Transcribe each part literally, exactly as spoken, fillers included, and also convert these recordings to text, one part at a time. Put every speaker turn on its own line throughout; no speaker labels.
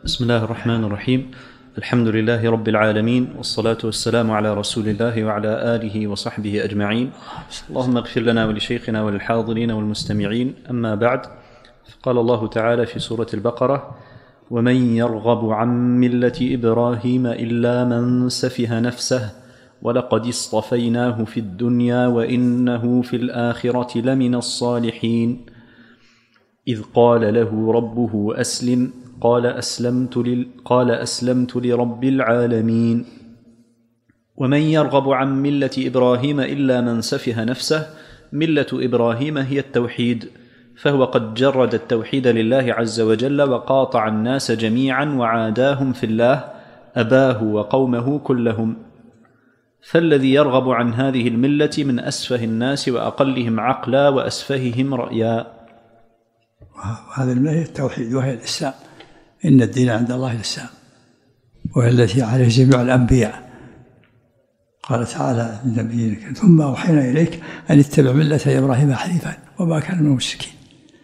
بسم الله الرحمن الرحيم. الحمد لله رب العالمين، والصلاة والسلام على رسول الله وعلى آله وصحبه أجمعين. اللهم اغفر لنا ولشيخنا وللحاضرين والمستمعين. أما بعد، فقال الله تعالى في سورة البقرة: ومن يرغب عن ملة إبراهيم إلا من سفه نفسه ولقد اصطفيناه في الدنيا وإنه في الآخرة لمن الصالحين إذ قال له ربه أسلم قال أسلمت, لل... قال أسلمت لرب العالمين. ومن يرغب عن ملة إبراهيم إلا من سفه نفسه. ملة إبراهيم هي التوحيد، فهو قد جرد التوحيد لله عز وجل وقاطع الناس جميعا وعاداهم في الله، أباه وقومه كلهم. فالذي يرغب عن هذه الملة من أسفه الناس وأقلهم عقلا وأسفههم رأيا.
وهذه الملة هي التوحيد وهي الإسلام، إن الدين عند الله الإسلام، وهي التي عليه جميع الأنبياء. قال تعالى لنبينا: ثم أوحينا إليك أن اتبع ملة إبراهيم حنيفا وما كان من المشركين.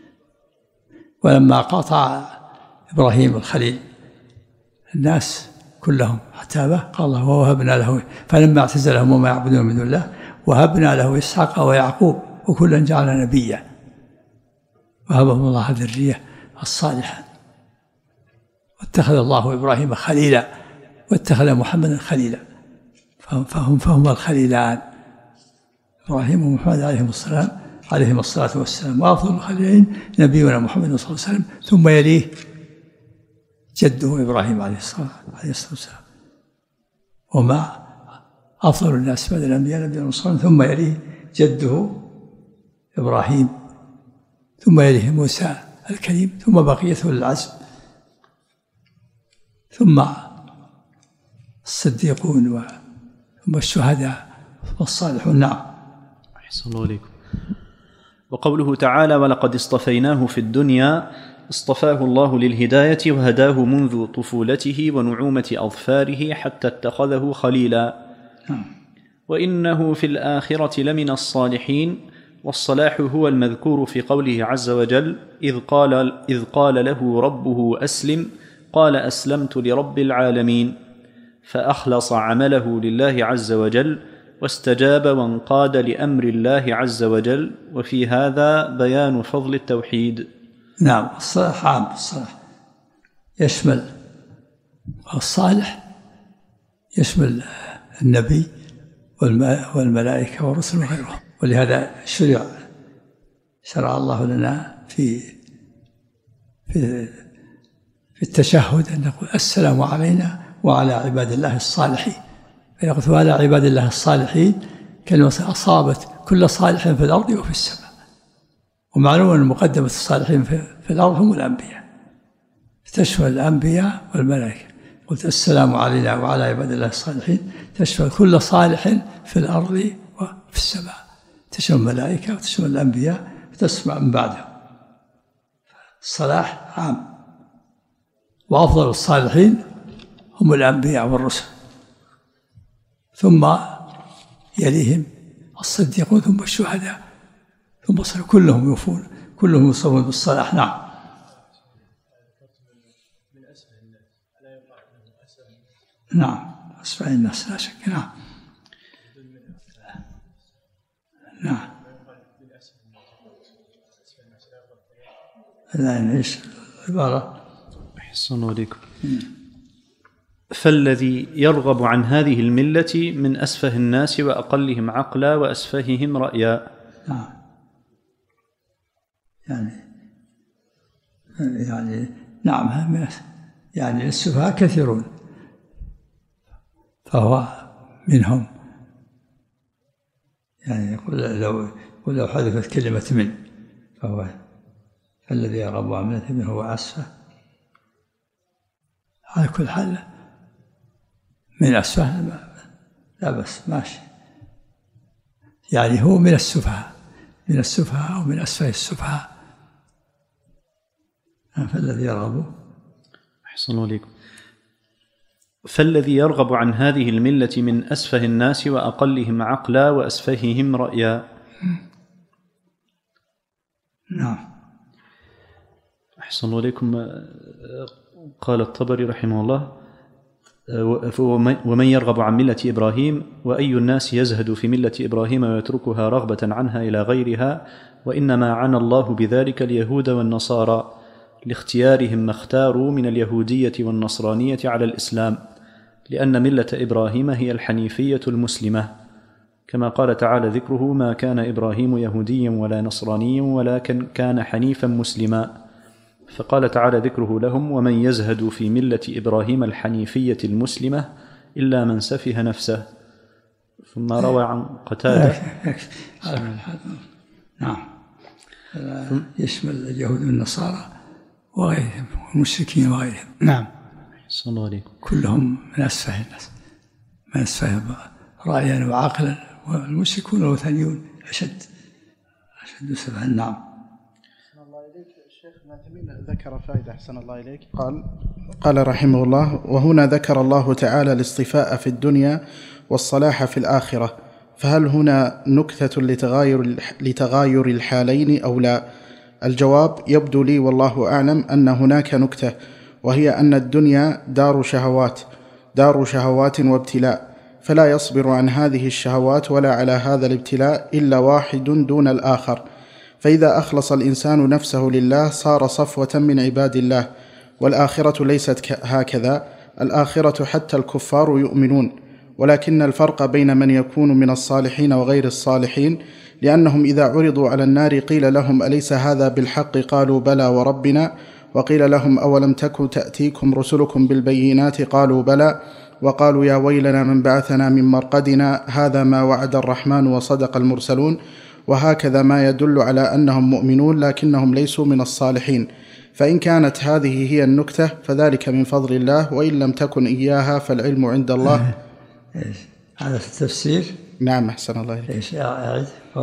ولما قاطع إبراهيم الخليل الناس كلهم حتى أباه، قال الله: ووهبنا له، فلما اعتزلهم وما يعبدون من دون الله وهبنا له إسحاق ويعقوب وكلا جعلنا نبيا وهبهم الله الذرية الصالحة. واتخذ الله إبراهيم خليلا واتخذ محمدا خليلا، فهم, فهم, فهم الخليلان إبراهيم ومحمد عليهم السلام عليهم الصلاة والسلام. وأفضل الخليلين نبينا محمد صلى الله عليه وسلم، ثم يليه جده إبراهيم عليه الصلاة والسلام. وما أفضل الناس بعد الأنبياء نبينا صلى الله عليه وسلم، ثم يليه جده إبراهيم، ثم يليه موسى الكريم، ثم بقيته للعزم، ثم الصديقون، ثم الشهداء والصالحون. نعم.
أحسن الله إليكم. وقوله تعالى: ولقد اصطفيناه في الدنيا، اصطفاه الله للهداية وهداه منذ طفولته ونعومة أظفاره حتى اتخذه خليلا.
نعم.
وإنه في الآخرة لمن الصالحين. والصلاح هو المذكور في قوله عز وجل: إذ قال, إذ قال له ربه أسلم قال أسلمت لرب العالمين، فأخلص عمله لله عز وجل واستجاب وانقاد لأمر الله عز وجل. وفي هذا بيان فضل التوحيد.
نعم. الصلاح عام. الصلاح يشمل الصالح، يشمل النبي والملائكة والرسل وغيرهم. ولهذا شرع شرع الله لنا في في في التشهد أن نقول: السلام علينا وعلى عباد الله الصالحين. فإذا قلت وعلى عباد الله الصالحين، كلمة أصابت كل صالح في الأرض وفي السماء. ومعلوم أن مقدمة الصالحين في الأرض هم الأنبياء، تشمل الأنبياء والملائكة. قلت السلام علينا وعلى عباد الله الصالحين، تشمل كل صالح في الأرض وفي السماء، تشمل الملائكة وتشمل الأنبياء وتسمع من بعدهم. الصلاح عام. وأفضل الصالحين هم الأنبياء والرسل، ثم يليهم الصديقون، ثم الشهداء، ثم كلهم يوفون، كلهم يوصفون بالصلاح. نعم. نعم. أسفل الناس لا شك. نعم. نعم. لا نعيش عبارة.
أحسن عليكم. فالذي يرغب عن هذه الملة من أسفه الناس وأقلهم عقلا وأسفههم رأيا.
نعم. يعني يعني نعم يعني السفهاء كثيرون، فهو منهم. يعني يقول لو لو حذفت كلمة من، فهو الذي يرغب عن ملة من هو أسفه. على كل حال من أسفه لا بس ماشي، يعني هو من السفهاء، من السفهاء ومن أسفه السفهاء. فالذي يرغب.
أحسن عليكم. فالذي يرغب عن هذه الملة من أسفه الناس وأقلهم عقلا وأسفههم رأيا.
نعم.
أحسن عليكم. قال الطبري رحمه الله: ومن يرغب عن ملة إبراهيم وأي الناس يزهد في ملة إبراهيم ويتركها رغبة عنها إلى غيرها، وإنما عنى الله بذلك اليهود والنصارى لاختيارهم ما اختاروا من اليهودية والنصرانية على الإسلام، لأن ملة إبراهيم هي الحنيفية المسلمة، كما قال تعالى ذكره: ما كان إبراهيم يهوديا ولا نصرانيا ولكن كان حنيفا مسلما. فقال تعالى ذكره لهم: ومن يزهد في ملة إبراهيم الحنيفية المسلمة إلا من سفه نفسه. ثم روى عن قتادة.
نعم، يشمل اليهود والنصارى وغيرهم والمشركين وغيرهم. نعم،
صلى الله عليكم.
كلهم من أسفه الناس، من أسفه رأيا وعقلا، والمشركون والوثنيون أشد أشد سفها. نعم.
أحسن الله إليك. الشيخ ماتمين ذكر فائدة، أحسن الله إليك، قال قال رحمه الله: وهنا ذكر الله تعالى الاصطفاء في الدنيا والصلاح في الآخرة، فهل هنا نكتة لتغاير لتغاير الحالين أو لا؟ الجواب: يبدو لي والله أعلم أن هناك نكتة، وهي أن الدنيا دار شهوات دار شهوات وابتلاء، فلا يصبر عن هذه الشهوات ولا على هذا الابتلاء إلا واحد دون الآخر، فإذا أخلص الإنسان نفسه لله صار صفوة من عباد الله. والآخرة ليست هكذا، الآخرة حتى الكفار يؤمنون، ولكن الفرق بين من يكون من الصالحين وغير الصالحين، لأنهم إذا عرضوا على النار قيل لهم: أليس هذا بالحق؟ قالوا: بلى وربنا. وقيل لهم: أولم تكن تأتيكم رسلكم بالبينات؟ قالوا: بلى. وقالوا: يا ويلنا من بعثنا من مرقدنا، هذا ما وعد الرحمن وصدق المرسلون. وهكذا ما يدل على أنهم مؤمنون لكنهم ليسوا من الصالحين. فإن كانت هذه هي النكتة فذلك من فضل الله، وإن لم تكن إياها فالعلم عند الله.
هذا في التفسير.
نعم، أحسن الله إليك.
إيش أعد؟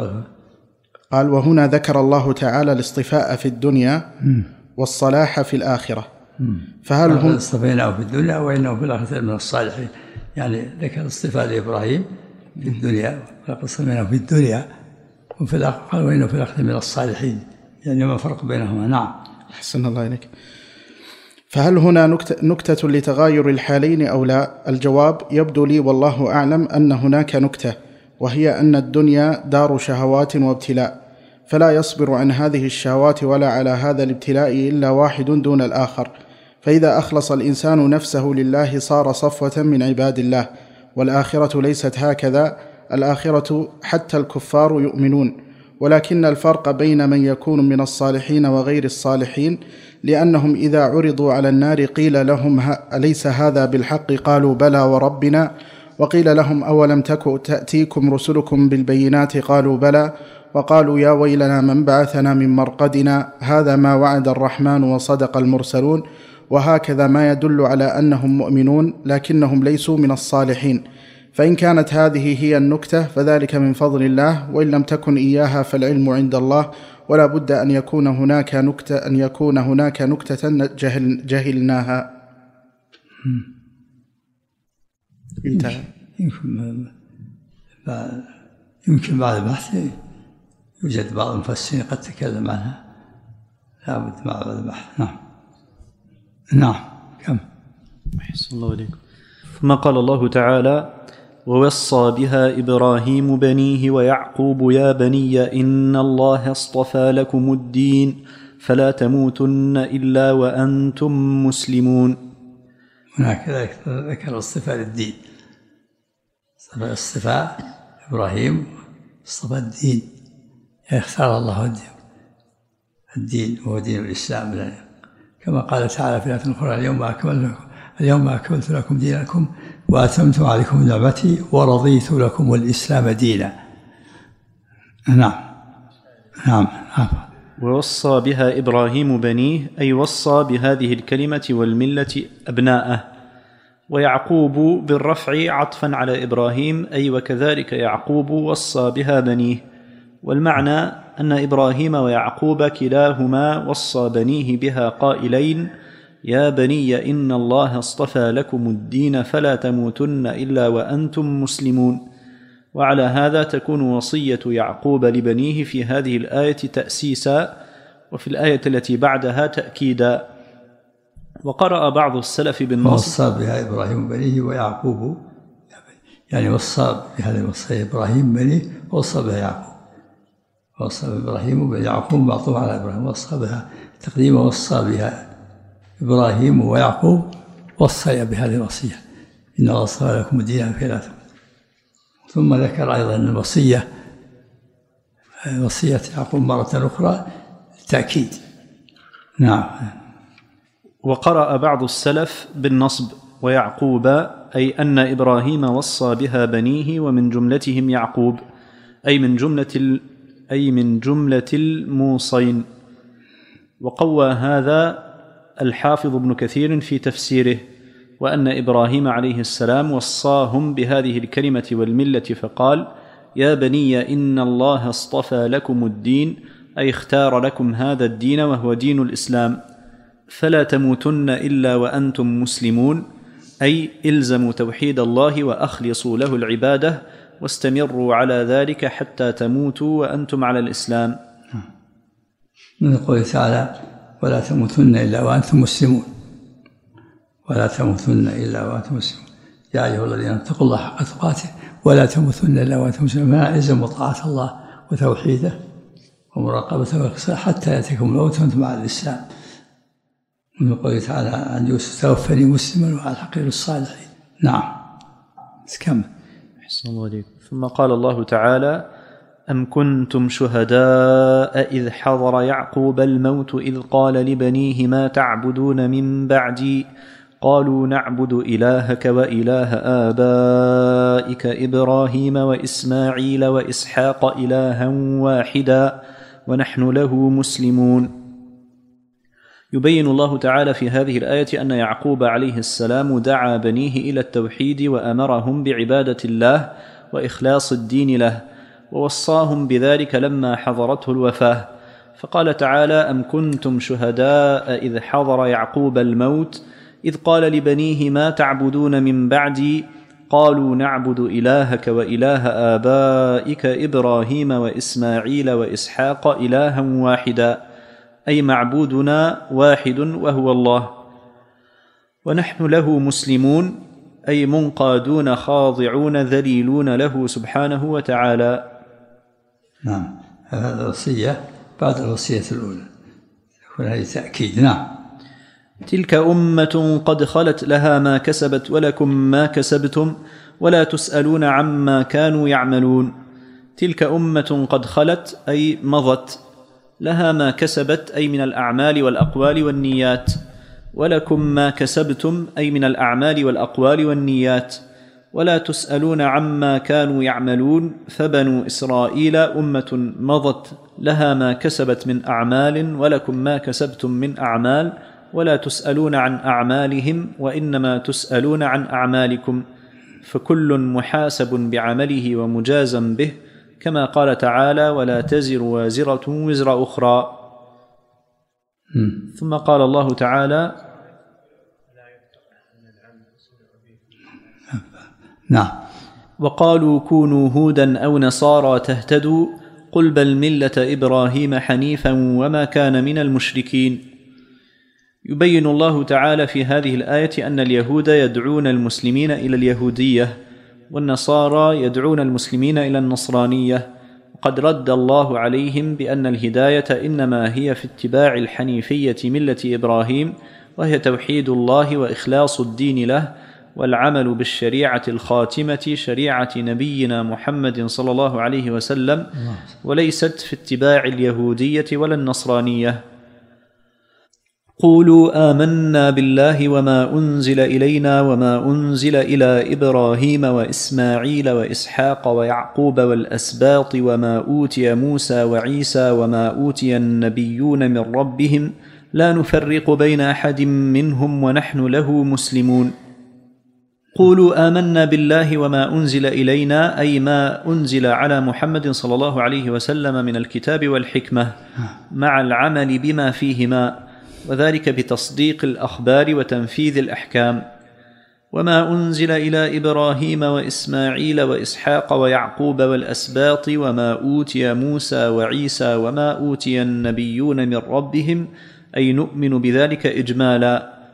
قال: وهنا ذكر الله تعالى الاصطفاء في الدنيا والصلاح في الآخرة، فهل هم
اصطفيناه في الدنيا وإنه في الآخرة من الصالحين؟ يعني ذكر الاصطفاء لإبراهيم في الدنيا، ولقد اصطفيناه في الدنيا، وفي الآخرة قال: وإنه في الآخرة من الصالحين، يعني ما الفرق بينهما؟ نعم،
أحسن الله إليك. فهل هنا نكتة, نكتة لتغاير الحالين أو لا؟ الجواب: يبدو لي والله أعلم أن هناك نكتة، وهي أن الدنيا دار شهوات وابتلاء، فلا يصبر عن هذه الشهوات ولا على هذا الابتلاء إلا واحد دون الآخر، فإذا أخلص الإنسان نفسه لله صار صفوة من عباد الله. والآخرة ليست هكذا، الآخرة حتى الكفار يؤمنون، ولكن الفرق بين من يكون من الصالحين وغير الصالحين، لأنهم إذا عرضوا على النار قيل لهم: أليس هذا بالحق؟ قالوا: بلى وربنا. وقيل لهم: أولم تكن تأتيكم رسلكم بالبينات؟ قالوا: بلى. وقالوا: يا ويلنا من بعثنا من مرقدنا، هذا ما وعد الرحمن وصدق المرسلون. وهكذا ما يدل على أنهم مؤمنون لكنهم ليسوا من الصالحين. فإن كانت هذه هي النكتة فذلك من فضل الله، وإن لم تكن إياها فالعلم عند الله، ولا بد أن يكون هناك نكتة أن يكون هناك نكتة جهل جهلناها.
انتهى. يمكن يمكن بعد البحث يوجد بعض المفسرين قد تكلم عنها، لا بد مع بعد البحث. نعم نعم. كم.
أحسن الله عليكم. ثم قال الله تعالى: ووصى بها إبراهيم بنيه ويعقوب يا بني إن الله اصطفى لكم الدين فلا تموتن إلا وأنتم مسلمون.
هناك ذكر اصطفاء للدين، اصطفاء إبراهيم، اصطفى الدين، اختار الله الدين الدين وهو دين الإسلام، كما قال تعالى في آية أخرى: اليوم أكملت لكم اليوم أكملت لكم دينكم وأتممت عليكم نعمتي ورضيت لكم الإسلام دينا. نعم نعم نعم.
ووصى بها إبراهيم بنيه، أي وصى بهذه الكلمة والملة أبناءه، ويعقوب بالرفع عطفا على إبراهيم، أي وكذلك يعقوب وصى بها بنيه. والمعنى أن إبراهيم ويعقوب كلاهما وصى بنيه بها قائلين: يا بني إن الله اصطفى لكم الدين فلا تموتن إلا وأنتم مسلمون. وعلى هذا تكون وصية يعقوب لبنيه في هذه الآية تأسيسا، وفي الآية التي بعدها تأكيدا. وقرأ بعض السلف بالنصب.
ووصى بها إبراهيم بنيه ويعقوب، يعني وصى بهذه الوصية إبراهيم بنيه ووصى بها يعقوب. وصى بإبراهيم ويعقوب معطوف على إبراهيم، وصى بها تقديم وصى بها إبراهيم ويعقوب، وصي بهذه الوصية إن الله اصطفى لكم الدين فلا تموتن. ثم ذكر أيضا أن الوصية وصية يعقوب مرة أخرى تأكيد. نعم.
وقرأ بعض السلف بالنصب ويعقوب، أي أن إبراهيم وصى بها بنيه ومن جملتهم يعقوب، أي من جملة أي من جملة الموصين. وقوى هذا الحافظ ابن كثير في تفسيره، وأن إبراهيم عليه السلام وصاهم بهذه الكلمة والملة فقال: يا بني إن الله اصطفى لكم الدين، أي اختار لكم هذا الدين وهو دين الإسلام، فلا تموتن إلا وأنتم مسلمون، أي الزموا توحيد الله وأخلصوا له العبادة واستمروا على ذلك حتى تموتوا وأنتم على الإسلام.
من قوله تعالى: ولا تموتن إلا وأنتم مسلمون، ولا تموتن إلا وأنتم مسلمون، يا أيها الذين اتقوا الله حق تقاته ولا تموتن إلا وأنتم مسلمون. فالزموا طاعة الله وتوحيده ومراقبته حتى يأتيكم الموت وأنتم على الإسلام. من قوله تعالى عن يوسف: توفني مسلما وعلى الحقير الصالحين. نعم. كم.
أحسن الله عليكم. ثم قال الله تعالى: أم كنتم شهداء إذ حضر يعقوب الموت إذ قال لبنيه ما تعبدون من بعدي قالوا نعبد إلهك وإله آبائك إبراهيم وإسماعيل وإسحاق إلها واحدا ونحن له مسلمون. يبين الله تعالى في هذه الآية أن يعقوب عليه السلام دعا بنيه إلى التوحيد وأمرهم بعبادة الله وإخلاص الدين له، ووصاهم بذلك لما حضرته الوفاة. فقال تعالى: أم كنتم شهداء إذ حضر يعقوب الموت إذ قال لبنيه ما تعبدون من بعدي قالوا نعبد إلهك وإله آبائك إبراهيم وإسماعيل وإسحاق إلها واحدا، أي معبودنا واحد وهو الله، ونحن له مسلمون، أي منقادون خاضعون ذليلون له سبحانه وتعالى.
نعم. هذا الوصية بعد الوصية الأولى، هذه تأكيد. نعم.
تلك أمة قد خلت لها ما كسبت ولكم ما كسبتم ولا تسألون عما كانوا يعملون. تلك أمة قد خلت أي مضت، لها ما كسبت أي من الأعمال والأقوال والنيات، ولكم ما كسبتم أي من الأعمال والأقوال والنيات، ولا تسألون عما كانوا يعملون. فبنو إسرائيل أمة مضت، لها ما كسبت من أعمال ولكم ما كسبتم من أعمال، ولا تسألون عن أعمالهم وإنما تسألون عن أعمالكم، فكل محاسب بعمله ومجازا به، كما قال تعالى: ولا تزر وازرة وزر أخرى. م. ثم قال الله تعالى:
نعم.
وقالوا كونوا هودا أو نصارى تهتدوا قل بل ملة إبراهيم حنيفا وما كان من المشركين. يبين الله تعالى في هذه الآية أن اليهود يدعون المسلمين إلى اليهودية، والنصارى يدعون المسلمين إلى النصرانية، وقد رد الله عليهم بأن الهداية إنما هي في اتباع الحنيفية ملة إبراهيم، وهي توحيد الله وإخلاص الدين له، والعمل بالشريعة الخاتمة شريعة نبينا محمد صلى الله عليه وسلم، وليست في اتباع اليهودية ولا النصرانية. قولوا آمنا بالله وما أنزل إلينا وما أنزل إلى إبراهيم وإسماعيل وإسحاق ويعقوب والأسباط وما أوتي موسى وعيسى وما أوتي النبيون من ربهم لا نفرق بين أحد منهم ونحن له مسلمون. قولوا آمنا بالله وما أنزل إلينا أي ما أنزل على محمد صلى الله عليه وسلم من الكتاب والحكمة مع العمل بما فيهما، وذلك بتصديق الأخبار وتنفيذ الأحكام. وما أنزل إلى إبراهيم وإسماعيل وإسحاق ويعقوب والأسباط وما أوتي موسى وعيسى وما أوتي النبيون من ربهم، أي نؤمن بذلك إجمالا،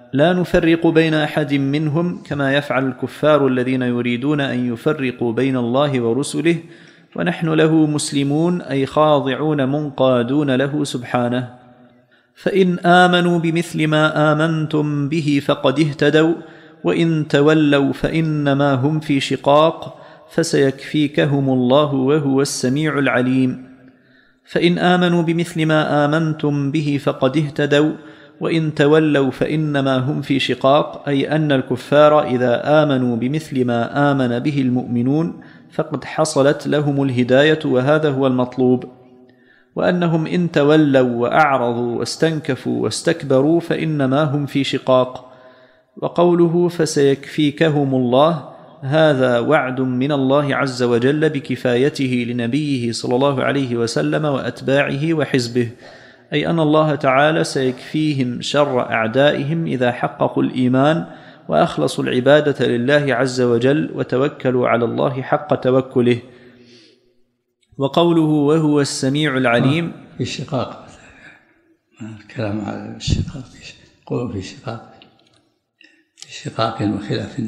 لا نفرق بين أحد منهم كما يفعل الكفار الذين يريدون أن يفرقوا بين الله ورسله ونحن له مسلمون أي خاضعون منقادون له سبحانه. فإن آمنوا بمثل ما آمنتم به فقد اهتدوا وإن تولوا فإنما هم في شقاق فسيكفيكهم الله وهو السميع العليم. فإن آمنوا بمثل ما آمنتم به فقد اهتدوا وإن تولوا فإنما هم في شقاق، أي أن الكفار إذا آمنوا بمثل ما آمن به المؤمنون فقد حصلت لهم الهداية وهذا هو المطلوب، وأنهم إن تولوا وأعرضوا واستنكفوا واستكبروا فإنما هم في شقاق. وقوله فسيكفيكهم الله هذا وعد من الله عز وجل بكفايته لنبيه صلى الله عليه وسلم وأتباعه وحزبه، أي أن الله تعالى سيكفيهم شر أعدائهم إذا حققوا الإيمان وأخلصوا العبادة لله عز وجل وتوكلوا على الله حق توكله. وقوله وهو السميع العليم
في شقاق، الكلام على الشقاق، قولوا في شقاق، في شقاق وخلاف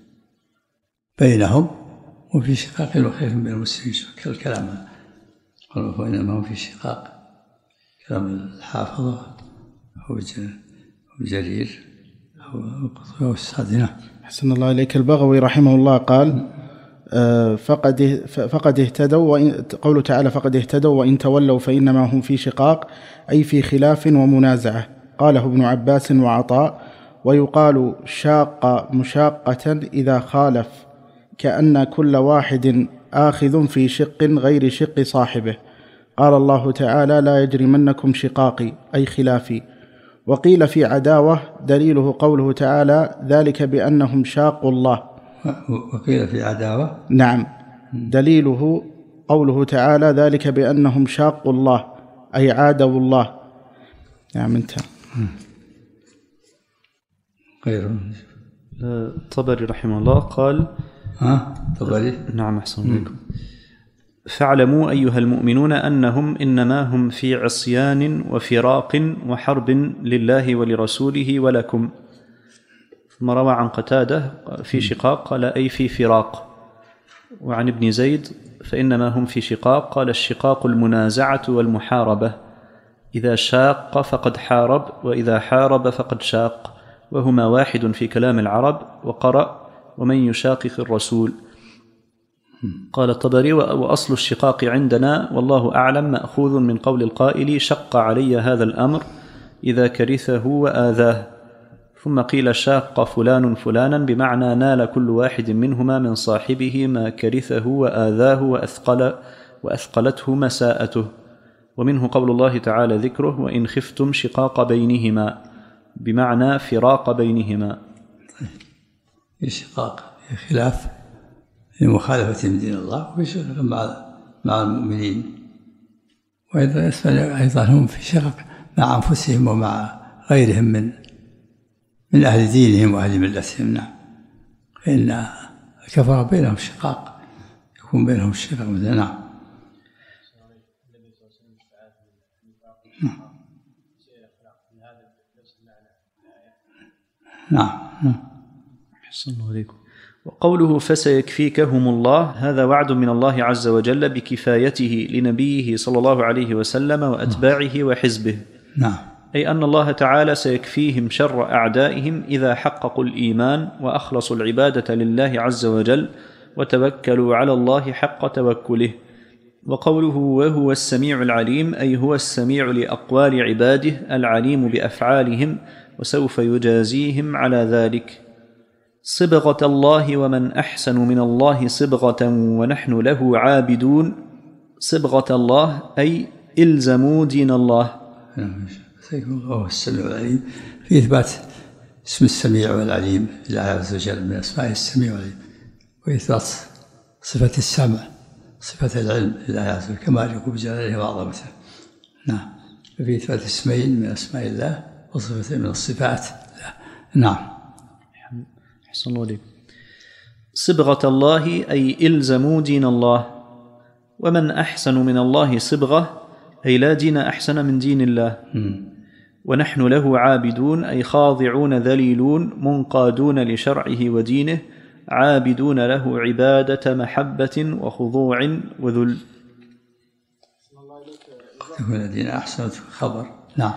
بينهم وفي شقاق وخلاف بين المسلمين كالكلام قالوا فإنما هم في شقاق، كلام الحافظة أو جرير أو السعدي.
أحسن الله إليك. البغوي رحمه الله قال فقد فقد اهتدوا، قوله تعالى فقد اهتدوا وإن تولوا فإنما هم في شقاق أي في خلاف ومنازعة. قاله ابن عباس وعطاء. ويقال شاق مشاقة إذا خالف، كأن كل واحد آخذ في شق غير شق صاحبه. قال الله تعالى لا يجرمنكم شقاقي أي خلافي. وقيل في عداوة دليله قوله تعالى ذلك بأنهم شاقوا الله.
وقيل في عداوة
نعم دليله قوله تعالى ذلك بأنهم شاقوا الله أي عادوا الله. نعم انتهى.
غير
الطبري رحمه الله قال
ها طبري
نعم أحسن عليكم. فاعلموا أيها المؤمنون أنهم إنما هم في عصيان وفراق وحرب لله ولرسوله ولكم. ثم روى عن قتادة في شقاق قال أي في فراق. وعن ابن زيد فإنما هم في شقاق قال الشقاق المنازعة والمحاربة، إذا شاق فقد حارب وإذا حارب فقد شاق، وهما واحد في كلام العرب. وقرأ ومن يشاقق الرسول. قال الطبري وأصل الشقاق عندنا والله أعلم مأخوذ من قول القائل شق علي هذا الأمر إذا كرثه وآذاه. ثم قيل شاق فلان فلانا بمعنى نال كل واحد منهما من صاحبه ما كرثه وآذاه وأثقل وأثقلته مساءته. ومنه قول الله تعالى ذكره وإن خفتم شقاق بينهما بمعنى فراق بينهما.
الشقاق خلاف لمخالفة دين الله وفي شقاق مع مع المؤمنين، وأيضا أيضا هم في شقاق مع أنفسهم ومع غيرهم من من أهل دينهم وأهل ملتهم. نعم فإن الكفر بينهم شقاق، يكون بينهم شقاق. نعم نعم نعم
أحسن الله عليكم. وقوله فسيكفيكهم الله هذا وعد من الله عز وجل بكفايته لنبيه صلى الله عليه وسلم وأتباعه وحزبه.
نعم
أي أن الله تعالى سيكفيهم شر أعدائهم إذا حققوا الإيمان وأخلصوا العبادة لله عز وجل وتوكلوا على الله حق توكله. وقوله وهو السميع العليم أي هو السميع لأقوال عباده العليم بأفعالهم وسوف يجازيهم على ذلك. صبغة الله ومن أحسن من الله صبغة ونحن له عابدون. صبغة الله أي إلزموا دين الله.
وهو السميع العليم في إثبات اسم السميع والعليم لله عز وجل من أسماء السميع والعليم، وإثبات صفة السمع صفة العلم لله عز وجل كما يقول بجلاله وعظمته. نعم في إثبات اسمين من أسماء الله وصفة من الصفات. نعم
أحسن الله عليكم. صبغة الله أي إلزموا دين الله. ومن أحسن من الله صبغة أي لا دين أحسن من دين الله. ونحن له عابدون أي خاضعون ذليلون منقادون لشرعه ودينه عابدون له عبادة محبة وخضوع وذل.
يكون الذين أحسنوا خبر. نعم.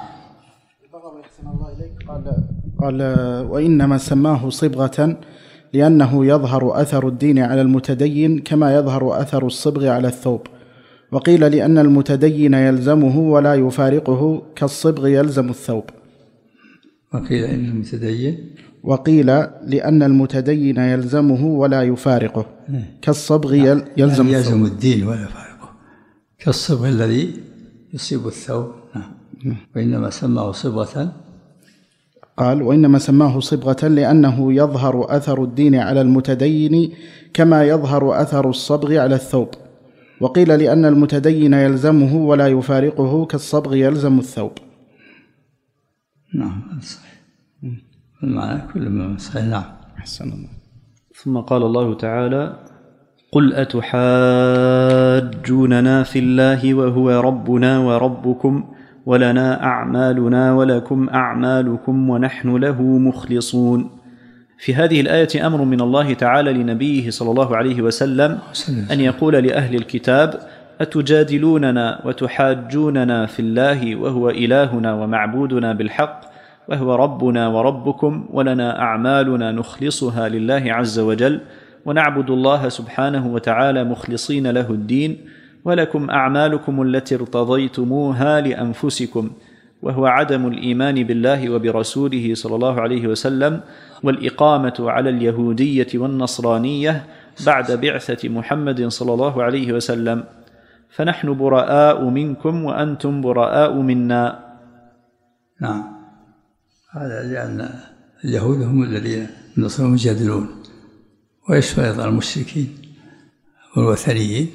قال قال وإنما سماه صبغة لأنه يظهر أثر الدين على المتدين كما يظهر أثر الصبغ على الثوب، وقيل لأن المتدين يلزمه ولا يفارقه كالصبغ يلزم الثوب.
وقيل إن المتدين
وقيل لأن المتدين يلزمه ولا يفارقه كالصبغ يلزم
يعني يلزم
الثوب.
الدين ولا يفارقه كالصبغ الذي يصيب الثوب. نعم. وإنما سماه صبغة
قال وإنما سماه صبغة لأنه يظهر أثر الدين على المتدين كما يظهر أثر الصبغ على الثوب، وقيل لأن المتدين يلزمه ولا يفارقه كالصبغ يلزم الثوب.
نعم صحيح، المعنى كل ما صحيح. نعم.
أحسن الله.
ثم قال الله تعالى: قل أتحاجوننا في الله وهو ربنا وربكم ولنا أعمالنا ولكم أعمالكم ونحن له مخلصون. في هذه الآية أمر من الله تعالى لنبيه صلى الله عليه وسلم أن يقول لأهل الكتاب: أتجادلوننا وتحاجوننا في الله وهو إلهنا ومعبودنا بالحق وهو ربنا وربكم ولنا أعمالنا نخلصها لله عز وجل ونعبد الله سبحانه وتعالى مخلصين له الدين ولكم أعمالكم التي ارتضيتموها لأنفسكم، وهو عدم الإيمان بالله وبرسوله صلى الله عليه وسلم والإقامة على اليهودية والنصرانية بعد بعثة محمد صلى الله عليه وسلم، فنحن براء منكم وأنتم براء منا.
نعم. هذا لأن اليهود هم الذين النصارى يجادلون، ويشمل أيضا المشركين والوثنيين،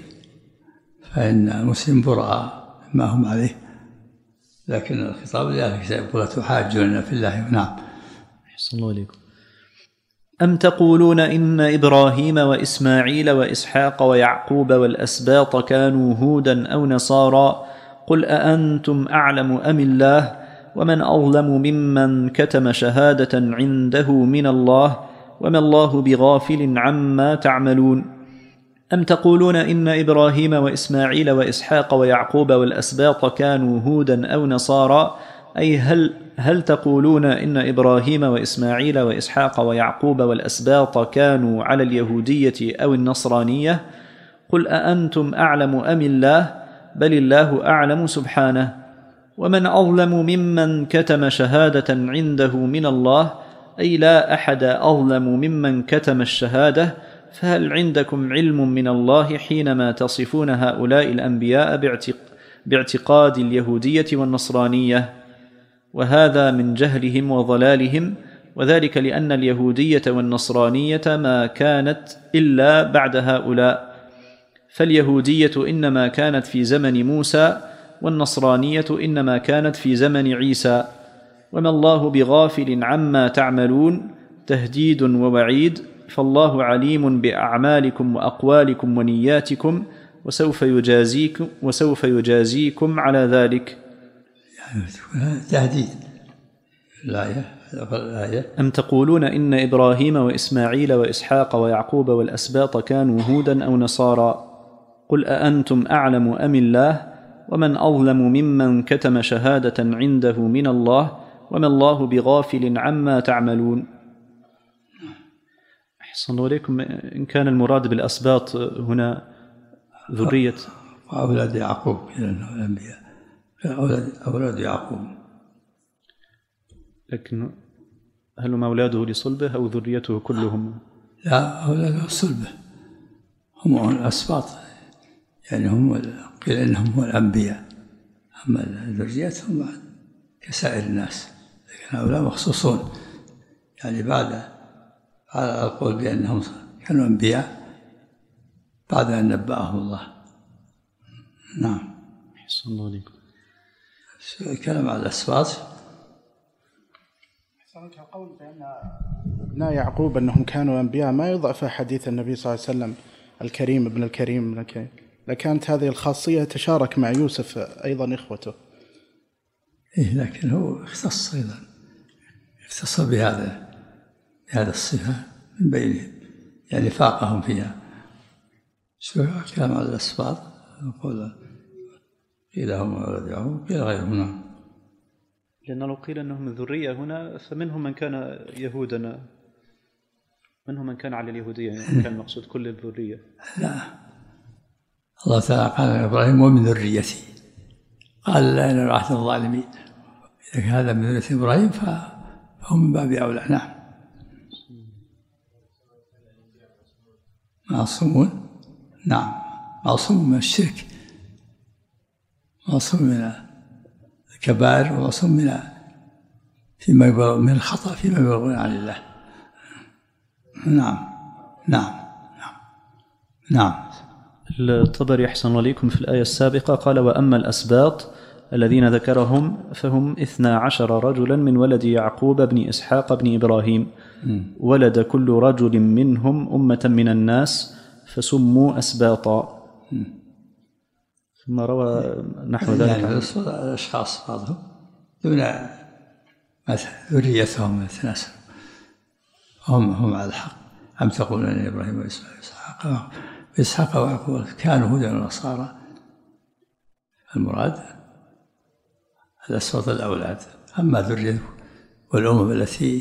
فإن المسلم براء ما هم عليه، لكن الخطاب لأهل الكتاب: ولا تحاجوننا في الله. نعم.
أحسن الله عليكم. أم تقولون إن إبراهيم وإسماعيل وإسحاق ويعقوب والأسباط كانوا هودا أو نصارى؟ قل أأنتم أعلم أم الله؟ ومن أظلم ممن كتم شهادة عنده من الله وما الله بغافل عما تعملون. أم تقولون إن إبراهيم وإسماعيل وإسحاق ويعقوب والأسباط كانوا هودا أو نصارى؟ أي هل, هل تقولون إن إبراهيم وإسماعيل وإسحاق ويعقوب والأسباط كانوا على اليهودية أو النصرانية؟ قل أأنتم أعلم أم الله؟ بل الله أعلم سبحانه. ومن أظلم ممن كتم شهادة عنده من الله؟ أي لا أحد أظلم ممن كتم الشهادة. فهل عندكم علم من الله حينما تصفون هؤلاء الأنبياء باعتقاد اليهودية والنصرانية؟ وهذا من جهلهم وضلالهم، وذلك لأن اليهودية والنصرانية ما كانت إلا بعد هؤلاء، فاليهودية إنما كانت في زمن موسى والنصرانية إنما كانت في زمن عيسى. وما الله بغافل عما تعملون تهديد ووعيد، فالله عليم بأعمالكم وأقوالكم ونياتكم وسوف يجازيكم وسوف يجازيكم على ذلك.
تهديد. الآية الآية
أم تقولون إن إبراهيم وإسماعيل وإسحاق ويعقوب والأسباط كانوا هودا أو نصارى؟ قل أأنتم أعلم أم الله؟ ومن أظلم ممن كتم شهادة عنده من الله وما الله بغافل عما تعملون. أحسن الله إليكم. إن كان المراد بالأسباط هنا ذرية
أولاد يعقوب، الأنبياء أولاد, أولاد يعقوب،
لكن هل هم أولاده لصلبه أو ذريته كلهم؟
لا، أولاده لصلبه، هم الأسباط، يعني هم قيل إنهم هم الأنبياء، أما الذريات هم كسائر الناس، لكن هؤلاء مخصوصون، يعني بعد على القول بأنهم كانوا أنبياء بعد أن نبأهم الله. نعم.
أحسن الله عليكم.
كلام على الأسباط.
القول بأن ابناء يعقوب أنهم كانوا أنبياء ما يضعف حديث النبي صلى الله عليه وسلم الكريم ابن الكريم ابن الكريم، لكانت هذه الخاصية تشارك مع يوسف أيضا إخوته.
إيه لكن هو اختص أيضا، اختص بهذا بهذا الصفة من بينهم، يعني فاقهم فيها. شو كلام على الأسباط، يقول قيل هم ولد يعقوب قيل غيرهم.
لأن لو قيل أنهم الذرية هنا فمنهم من كان يهودا، منهم من كان على اليهودية، يعني كان المقصود كل الذرية.
لا، الله تعالى قال إبراهيم ومن ذريتي، قال لا ينال عهد الظالمين. إذا كان هذا من ذرية إبراهيم فهم من باب أولى. نعم، معصومون. نعم، معصوم من الشرك، معصوم من الكبائر، ومعصوم من فيما يبلغ من الخطأ فيما يبلغون عن الله. نعم نعم نعم نعم.
الطبري أحسن عليكم في الآية السابقة قال: وأما الأسباط الذين ذكرهم فهم اثنا عشر رجلا من ولد يعقوب بن إسحاق بن إبراهيم، ولد كل رجل منهم أمة من الناس فسموا أسباطا. ثم روى نحو ذلك
يعني الأشخاص بعضهم دون ذريتهم يتناسب، هم هم على الحق. أم تقولون أن إبراهيم وإسحاق وإسحاق ويعقوب كانوا هودا ونصارى؟ المراد الأسباط الأولاد. أما ذريته والأمم التي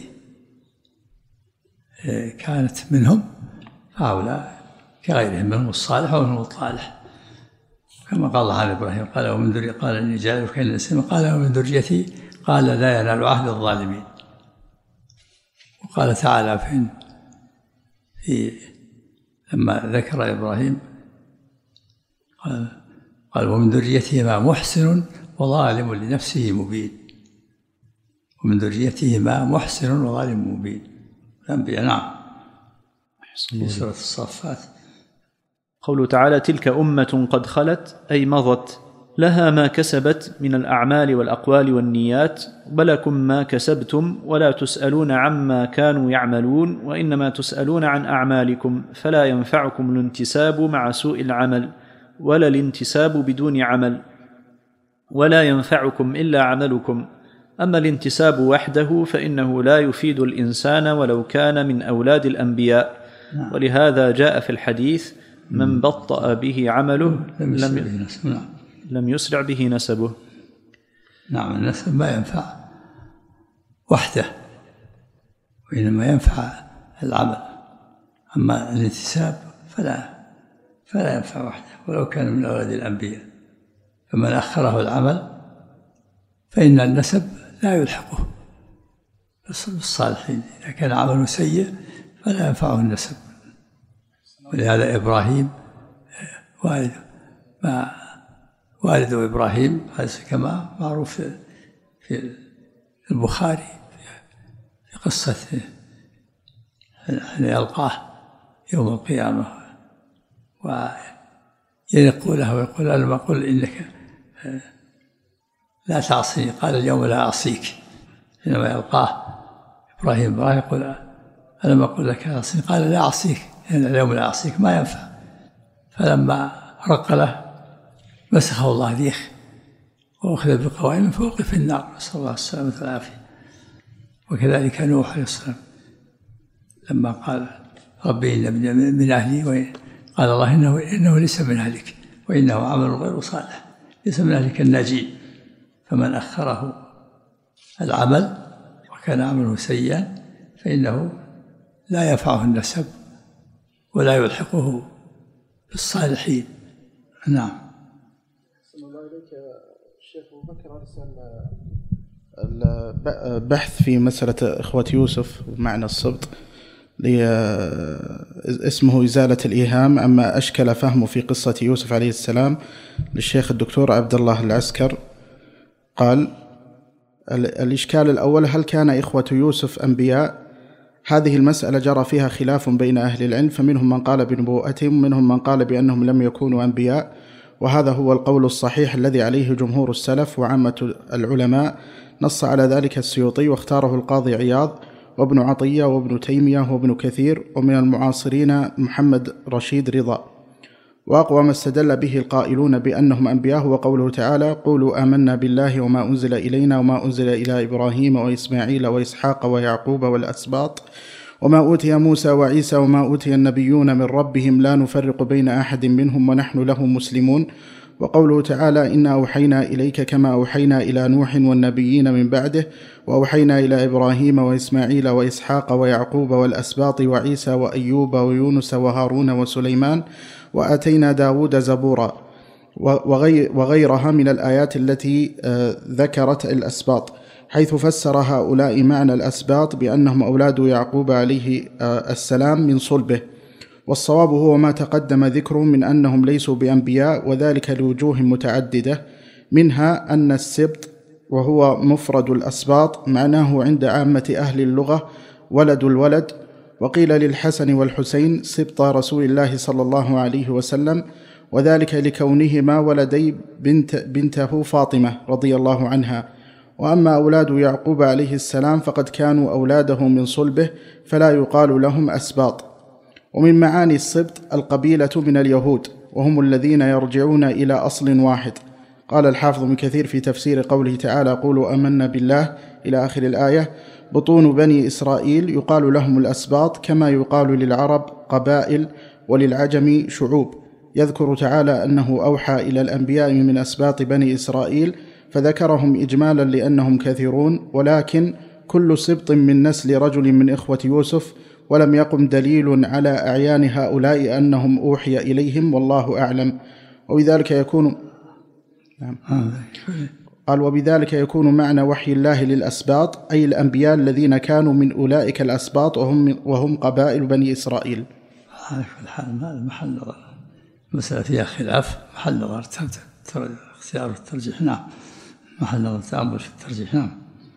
كانت منهم فهؤلاء كغيرهم، منهم الصالح ومنهم الطالح، كما قال الله عن إبراهيم قال ومن ذريتي، قال إني جاعلك للناس، قال ومن ذريتي، قال لا ينال عهد الظالمين. وقال تعالى في, في لما ذكر إبراهيم قال, قال ومن ذريتهما محسن وظالم لنفسه مبين. ومن ذريتهما محسن وظالم مبين. الأنبياء. نعم. في سورة الصافات
قوله تعالى: تلك أمة قد خلت، أي مضت، لها ما كسبت من الأعمال والأقوال والنيات، ولكم ما كسبتم ولا تسألون عما كانوا يعملون، وإنما تسألون عن أعمالكم، فلا ينفعكم الانتساب مع سوء العمل، ولا الانتساب بدون عمل، ولا ينفعكم إلا عملكم. أما الانتساب وحده فإنه لا يفيد الإنسان ولو كان من أولاد الأنبياء. ولهذا جاء في الحديث: من بطأ به عمله لم لم يسرع به نسبه.
نعم، النسب ما ينفع وحده، وإنما ينفع العمل. أما الانتساب فلا فلا ينفع وحده ولو كان من أولاد الأنبياء. فمن أخره العمل فإن النسب لا يلحقه بالصالحين. إذا كان عمله سيء فلا ينفعه النسب. ولهذا إبراهيم والد ما والد إبراهيم كما معروف في البخاري في قصة أن يلقاه يوم القيامة ويقول له ويقول ألم أقل إنك لا تعصيني؟ قال اليوم لا أعصيك. حينما يلقاه إبراهيم إبراهيم يقول ألم أقل لك أعصيني؟ قال لا أعصيك، يعني اليوم لا أعصيك، ما ينفع. فلما رق له مسخه الله ديخ وأخذ بقوائم فوق في النار، نسأل الله السلامة والعافية. وكذلك نوح عليه السلام لما قال ربي إن ابني من أهلي، قال الله إنه, إنه ليس من أهلك وإنه عمل غير صالح ليس من أهلك الناجين. فمن أخره العمل وكان عمله سيئا فإنه لا ينفعه النسب ولا يلحقه بالصالحين. نعم.
الله إليك الشيخ أبو بكر أرسل البحث في مسألة إخوة يوسف ومعنى السبط، اسمه إزالة الإيهام عما أشكل فهمه في قصة يوسف عليه السلام، للشيخ الدكتور عبد الله العسكر. قال: الإشكال الأول: هل كان إخوة يوسف أنبياء؟ هذه المسألة جرى فيها خلاف بين أهل العلم، فمنهم من قال بنبوءتهم ومنهم من قال بأنهم لم يكونوا أنبياء، وهذا هو القول الصحيح الذي عليه جمهور السلف وعامة العلماء. نص على ذلك السيوطي واختاره القاضي عياض وابن عطية وابن تيمية وابن كثير، ومن المعاصرين محمد رشيد رضا. وأقوى ما استدل به القائلون بأنهم أنبياء هو قوله تعالى: قولوا آمنا بالله وما أنزل إلينا وما أنزل إلى إبراهيم وإسماعيل وإسحاق ويعقوب والأسباط وما أوتي موسى وعيسى وما أوتي النبيون من ربهم لا نفرق بين أحد منهم ونحن له مسلمون. وقوله تعالى: إنا أوحينا إليك كما أوحينا إلى نوح والنبيين من بعده وأوحينا إلى إبراهيم وإسماعيل وإسحاق ويعقوب والأسباط وعيسى وأيوب ويونس وهارون وسليمان وآتينا داود زبورا، وغيرها من الآيات التي ذكرت الأسباط، حيث فسر هؤلاء معنى الأسباط بأنهم أولاد يعقوب عليه السلام من صلبه. والصواب هو ما تقدم ذكره من أنهم ليسوا بأنبياء، وذلك لوجوه متعددة، منها أن السبط وهو مفرد الأسباط معناه عند عامة أهل اللغة ولد الولد، وقيل للحسن والحسين سبط رسول الله صلى الله عليه وسلم، وذلك لكونهما ولدي بنت بنته فاطمة رضي الله عنها. وأما أولاد يعقوب عليه السلام فقد كانوا أولاده من صلبه، فلا يقال لهم أسباط. ومن معاني السبط القبيلة من اليهود، وهم الذين يرجعون إلى أصل واحد. قال الحافظ ابن كثير في تفسير قوله تعالى: قولوا آمنا بالله إلى آخر الآية: بطون بني إسرائيل يقال لهم الأسباط، كما يقال للعرب قبائل وللعجم شعوب. يذكر تعالى أنه أوحى إلى الأنبياء من أسباط بني إسرائيل، فذكرهم إجمالا لأنهم كثيرون، ولكن كل سبط من نسل رجل من إخوة يوسف، ولم يقم دليل على أعيان هؤلاء أنهم أوحي إليهم، والله أعلم. وبذلك يكون نعم. قال: وبذلك يكون معنى وحي الله للأسباط أي الأنبياء الذين كانوا من أولئك الأسباط، وهم, وهم قبائل بني إسرائيل.
هذا هذا محل نظر، مسألة فيها خلاف، محل نظر اختيار الترجيح. نعم، محل نظر التأمل في الترجيح. نعم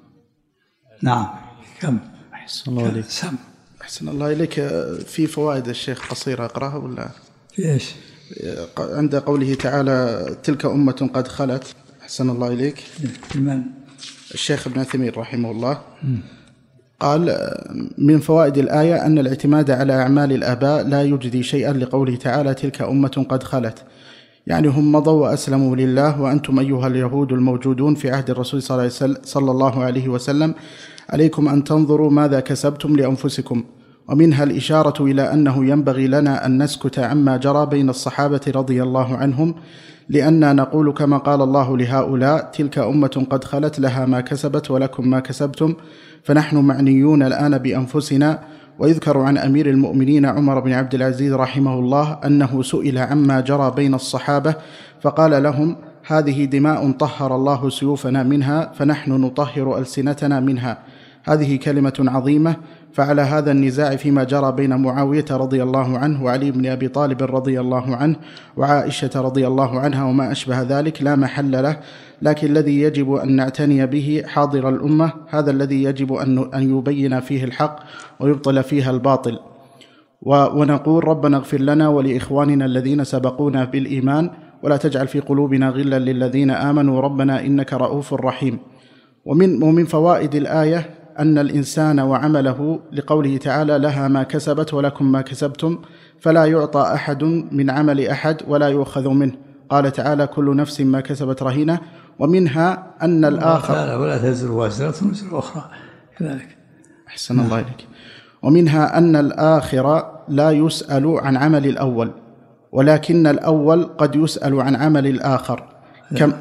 نعم كم
أحسن الله عليك.
سم
أحسن الله إليك. في فوائد الشيخ قصيرة أقرأها ولا
في إيش؟
عند قوله تعالى: تلك أمة قد خلت. أحسن الله إليك.
من؟
الشيخ ابن عثيمين رحمه الله قال: من فوائد الآية أن الاعتماد على أعمال الآباء لا يجدي شيئا، لقوله تعالى: تلك أمة قد خلت، يعني هم مضوا وأسلموا لله، وأنتم أيها اليهود الموجودون في عهد الرسول صلى الله عليه وسلم عليكم أن تنظروا ماذا كسبتم لأنفسكم. ومنها الإشارة إلى أنه ينبغي لنا أن نسكت عما جرى بين الصحابة رضي الله عنهم، لأننا نقول كما قال الله لهؤلاء: تلك أمة قد خلت لها ما كسبت ولكم ما كسبتم، فنحن معنيون الآن بأنفسنا. ويذكر عن أمير المؤمنين عمر بن عبد العزيز رحمه الله أنه سئل عما جرى بين الصحابة فقال لهم: هذه دماء طهر الله سيوفنا منها، فنحن نطهر ألسنتنا منها. هذه كلمة عظيمة. فعلى هذا النزاع فيما جرى بين معاوية رضي الله عنه وعلي بن أبي طالب رضي الله عنه وعائشة رضي الله عنها وما أشبه ذلك لا محل له، لكن الذي يجب أن نعتني به حاضر الأمة، هذا الذي يجب أن يبين فيه الحق ويبطل فيها الباطل. ونقول: ربنا اغفر لنا ولإخواننا الذين سبقونا بالإيمان، ولا تجعل في قلوبنا غلا للذين آمنوا ربنا إنك رؤوف رحيم. ومن, ومن فوائد الآية أن الإنسان وعمله، لقوله تعالى: لها ما كسبت ولكم ما كسبتم، فلا يعطى أحد من عمل أحد ولا يؤخذ منه. قال تعالى: كل نفس ما كسبت رهينة. ومنها أن الآخر
لا ولا تزر وازرة وزر أخرى كذلك.
أحسن الله إليك. ومنها أن الآخر لا يسأل عن عمل الأول، ولكن الأول قد يسأل عن عمل الآخر. كم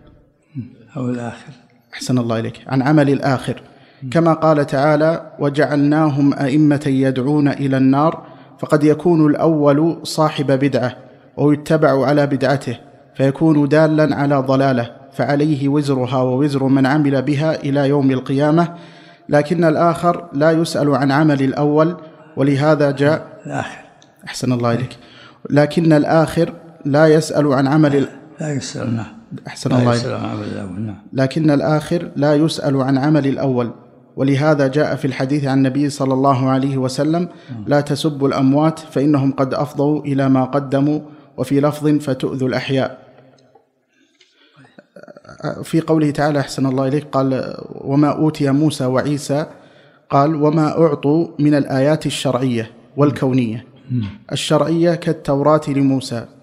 أو الآخر.
أحسن الله إليك. عن عمل الآخر، كما قال تعالى: وجعلناهم أئمة يدعون إلى النار. فقد يكون الأول صاحب بدعة ويتبع على بدعته، فيكون دالا على ضلاله، فعليه وزرها ووزر من عمل بها إلى يوم القيامة. لكن الآخر لا يسأل عن عمل الأول، ولهذا جاء
الآخر.
أحسن الله إليك. لكن الآخر لا يسأل عن عمل
لا يسأل
أحسن الله إليك. لكن الآخر لا يسأل عن عمل الأول، ولهذا جاء في الحديث عن النبي صلى الله عليه وسلم: لا تسبوا الأموات فإنهم قد أفضوا إلى ما قدموا، وفي لفظ: فتؤذوا الأحياء. في قوله تعالى أحسن الله إليك قال: وما أوتي موسى وعيسى، قال: وما أعطوا من الآيات الشرعية والكونية. الشرعية كالتوراة لموسى،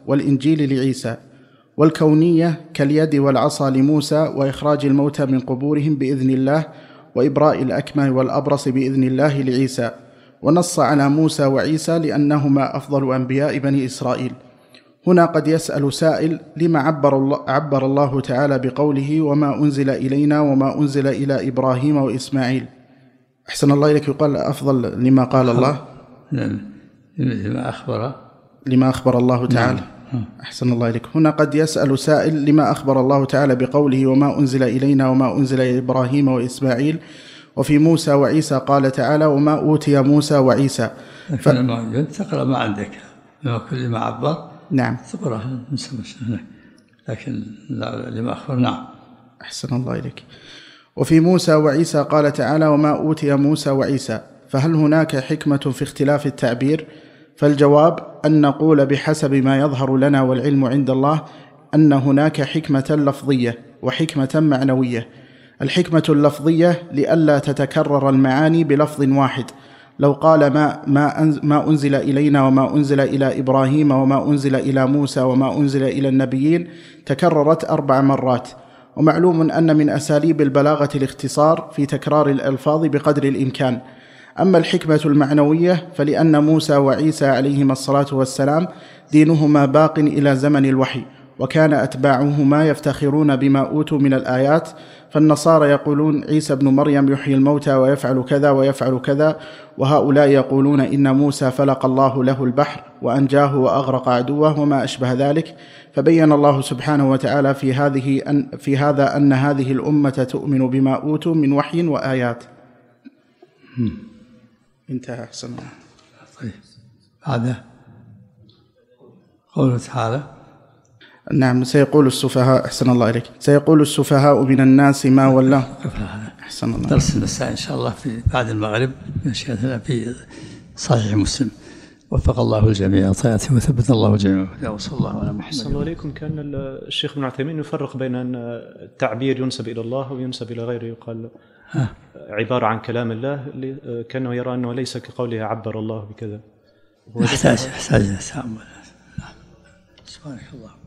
والإنجيل لعيسى، والكونية كاليد والعصا لموسى، وإخراج الموتى من قبورهم بإذن الله، وإبراء الأكمه والأبرص بإذن الله لعيسى. ونص على موسى وعيسى لأنهما أفضل أنبياء بني إسرائيل. هنا قد يسأل سائل: لما عبر الله, عبر الله تعالى بقوله وما أنزل إلينا وما أنزل إلى إبراهيم وإسماعيل؟ أحسن الله إليك، يقال أفضل لما قال الله،
لما أخبر
لما أخبر الله تعالى. أحسن الله إليك. هنا قد يسأل سائل: لما أخبر الله تعالى بقوله وما أنزل إلينا وما أنزل إلى إبراهيم وإسماعيل، وفي موسى وعيسى قال تعالى وما أوتي موسى وعيسى؟
ف... تقرأ ما عندك كل ما عبر،
نعم
تقرأ، لكن لما أخبر. نعم.
أحسن الله إليك. وفي موسى وعيسى قال تعالى وما أوتي موسى وعيسى، فهل هناك حكمة في اختلاف التعبير؟ فالجواب أن نقول بحسب ما يظهر لنا والعلم عند الله أن هناك حكمة لفظية وحكمة معنوية. الحكمة اللفظية لئلا تتكرر المعاني بلفظ واحد. لو قال ما, ما, ما أنزل إلينا وما أنزل إلى إبراهيم وما أنزل إلى موسى وما أنزل إلى النبيين تكررت أربع مرات. ومعلوم أن من أساليب البلاغة الاختصار في تكرار الألفاظ بقدر الإمكان. أما الحكمة المعنوية فلأن موسى وعيسى عليهما الصلاة والسلام دينهما باق إلى زمن الوحي، وكان أتباعهما يفتخرون بما أوتوا من الآيات. فالنصارى يقولون عيسى ابن مريم يحيي الموتى ويفعل كذا ويفعل كذا، وهؤلاء يقولون إن موسى فلق الله له البحر وأنجاه وأغرق عدوه وما أشبه ذلك. فبين الله سبحانه وتعالى في, هذه أن في هذا أن هذه الأمة تؤمن بما أوتوا من وحي وآيات. انتهى. أحسن.
طيب، هذا قوله تعالى
نعم سيقول السفهاء. أحسن الله إليك. سيقول السفهاء من الناس ما ولاه. أحسن الله.
درس المساء إن شاء الله في بعد المغرب مشيئتنا في صحيح مسلم. وفق الله الجميع طاعته وثبت الله الجميع. وصلى الله على محمد.
أحسن الله إليكم. كان الشيخ ابن عثيمين يفرق بين أن التعبير ينسب إلى الله وينسب إلى غيره، يقال عبارة عن كلام الله، كأنه يرى أنه ليس كقوله عبر الله بكذا.
يحتاج يحتاج تأمل. سبحانك الله.